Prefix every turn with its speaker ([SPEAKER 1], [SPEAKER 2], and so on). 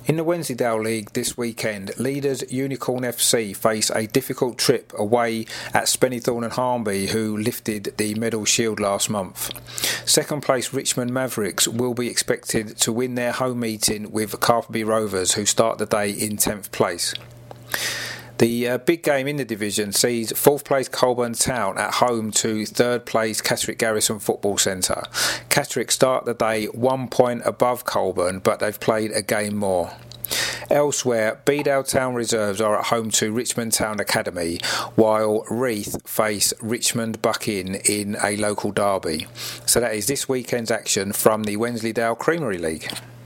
[SPEAKER 1] In the Wensleydale League this weekend, leaders Unicorn FC face a difficult trip away at Spennythorn and Harnby, who lifted the medal shield last month. Second place Richmond Mavericks will be expected to win their home meeting with Carperby Rovers, who start the day in 10th place. The big game in the division sees 4th place Colburn Town at home to 3rd place Catterick Garrison Football Centre. Catterick start the day 1 point above Colburn, but they've played a game more. Elsewhere, Bedale Town Reserves are at home to Richmond Town Academy, while Reeth face Richmond Bucking in a local derby. So that is this weekend's action from the Wensleydale Creamery League.